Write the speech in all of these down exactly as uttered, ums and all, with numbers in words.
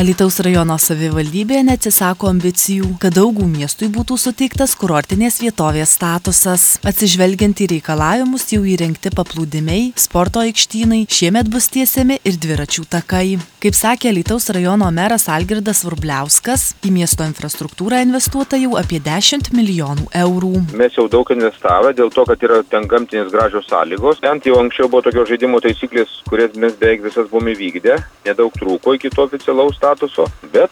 Alytaus rajono savivaldybė neatsisako ambicijų, kad Daugų miestui būtų suteiktas kurortinės vietovės statusas. Atsižvelgiant į reikalavimus, jau įrengti paplūdimiai, sporto aikštynai, šiemet bus tiesiami ir dviračių takai. Kaip sakė Alytaus rajono meras Algirdas Vrubliauskas, į miesto infrastruktūrą investuota jau apie dešimt milijonų eurų. Mes jau daug investavę dėl to, kad yra ten gamtinės gražios sąlygos. Ten jau anksčiau buvo tokios žaidimo taisyklės, kurias mes beveik visas buvome įvykdę. Nedaug trūko iki to oficialaus statuso, bet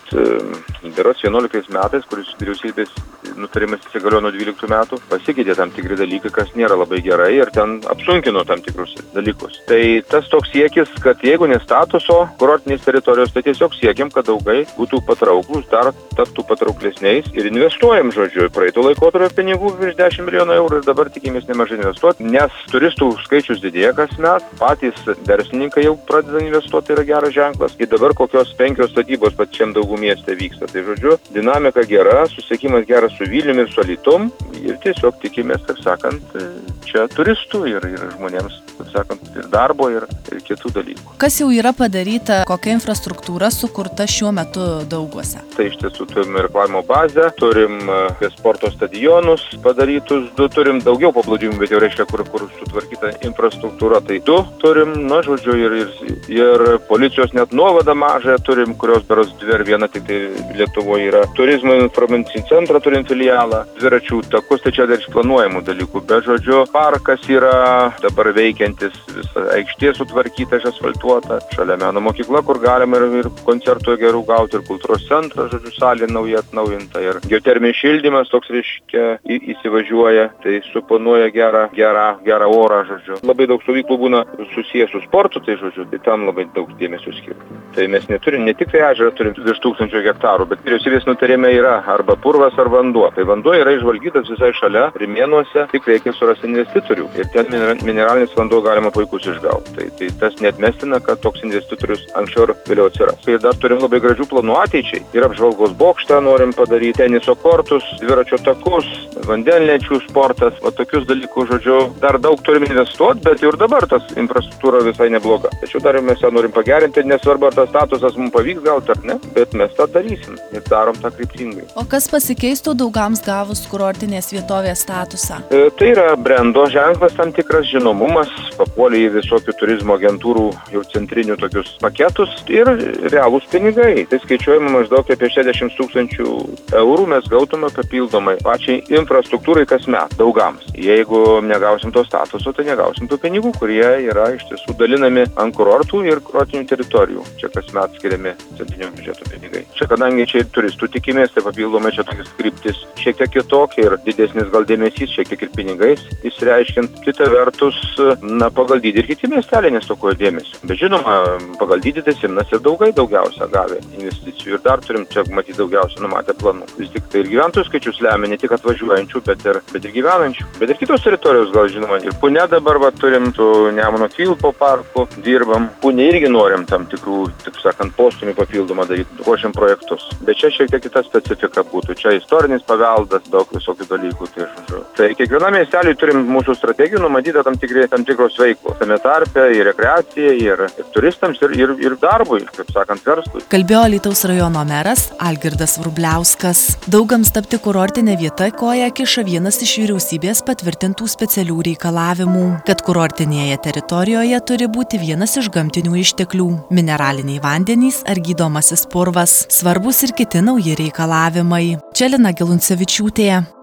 berods vienuoliktais metais, kuris vyriausybės nutarimas įsigaliojo nuo dvyliktų metų, pasikeitė tam tikri dalykai, kas nėra labai gerai ir ten apsunkino tam tikrus dalykus. Tai tas toks siekis, kad jeigu ne statuso kurortinės teritorijos, tai tiesiog siekiam, kad Daugai būtų patrauklus, dar taptų patrauklesniais ir investuojam, žodžiu, praeito laikotarpio pinigų virš dešimt milijonų eurų ir dabar tikimės nemažai investuoti, nes turistų skaičius didėja kasmet, patys verslininkai jau pradeda investuoti, tai yra geras ženklas. Ir dabar kokios penkios statybos pačiam Daugų mieste vyksta. Tai žodžiu, dinamika gera, susiekimas geras su Vilniumi ir su Alytum ir tiesiog tikimės, taip sakant, čia turistų ir, ir žmonėms, taip sakant, ir darbo ir, ir kitų dalykų. Kas jau yra padaryta, kokia infrastruktūra sukurta šiuo metu Dauguose? Tai iš tiesų turim reklamų bazę, turim sporto stadionus padarytus, du turim daugiau paplūdimių, bet jau reiškia, kur, kur sutvarkyta infrastruktūra, tai du turim, na, žodžiu, ir, ir, ir policijos net nuovadą mažą turim, kurios beros dvi ar viena tik tai Lietuvoje yra. Turizmo informacinį centrą turim filialą, dviračių takus, tai čia dar išplanuojamų dalykų, bet žodžiu, parkas yra dabar veikiantis, visa aikštė sutvarkyta, asfaltuota, šalia meno mokykla, kur galima ir, ir koncertų gerų gauti, ir kultūros centras, žodžiu, salė nauja atnaujinta, ir geoterminis šildymas toks, reiškia, į, įsivažiuoja, tai suponuoja gerą, gerą, gerą orą, žodžiu. Labai daug stovyklų būna susijęs su sportu, tai žodžiu, tai tam labai daug dėmesio skirti. Tai mes neturim, ne tik tai ežerą turim virš tūkstančio hektarų, bet vyriausybės nutarime yra arba purvas ar vanduo. Tai vanduo yra išžvalgytas visai šalia, Rimėnuose, tik reikia surasti investitorių. Ir ten mineralinis vanduo galima puikus išgauti. Tai, tai tas neatmestina, kad toks investitorius anksčiau ir vėliau atsiras. Ir dar turim labai gražių planų ateičiai. Ir apžvalgos bokštą norim padaryti, teniso kortus, dviračio takus, vandenlenčių sportas, o tokius dalykus, žodžiu, dar daug turim investuoti, bet ir dabar tas infrastruktūra visai nebloga. Tačiau dar mes ją norim pagerinti, nesvarbu, ar tas statusas mums pavyks gauti ar ne, bet mes tą darysim ir darom tą kryptingai. O kas pasikeistų Daugams gavus kurortinės vietovės statusą? E, tai yra brendo ženklas, tam tikras žinomumas, papuolė į visokių turizmo agentūrų jau centrinių tokius paketus ir realūs pinigai. Tai skaičiuojama maždaug apie šešiasdešimt tūkstančių eurų mes gautume papildomai pačiai infrastruktūrai kasmet Daugams. Jeigu negausim to statuso, tai negausim tų pinigų, kurie yra iš tiesų dalinami ant kurortų ir kurortinių teritorijų. Čia kasmet skiriami centrinio biudžeto pinigai. Čia kadangi čia turistų tikimės, tai papildomai čia tokias kryptis šiek tiek kitokia ir didesnis gal dėmesys, šiek tiek ir pinigais įsireiškiant. Kita vertus, na, pagal dydį ir kiti miesteliai nestokoja dėmesio. Bet žinoma, pagal dydį tai Simnas ir Daugai daugiausia gavę investicijų ir dar turim čia matyti daugiausia numatę planų. Vis tik tai ir gyventojų skaičius lemia ne tik atvažiuojančių, bet ir, bet ir gyvenančių. Bet ir kitos teritorijos gal žinoma. Ir Pune dabar va, turim su Nemuno Kilpo parku, dirbam. Pune irgi norim tam tikrų, taip sakant, postumį papildomą daryti, ruošiam projektus. Bet čia šiek tiek kita specifika būtų. Čia istorinis paveldas, daug visokių dalykų. Tai, žodžiu. Tai kiekvienam miesteliui turim mūsų strategijų numatyta tam, tikri, tam tikros veiklos. Tame tarpe ir rekreacijai, ir, ir turistams, ir, ir, ir darbui, kaip sakant, verslui. Kalbėjo Alytaus rajono meras Algirdas Vrubliauskas. Daugams tapti kurortinė vieta koją kiša vienas iš vyriausybės patvirtintų specialių reikalavimų, kad kurortinėje teritorijoje turi būti vienas iš gamtinių išteklių – mineraliniai vandenys ar gydomasis purvas. Svarbus ir kiti nauji reikalavimai. Čia Lina Giluncevičiūtė.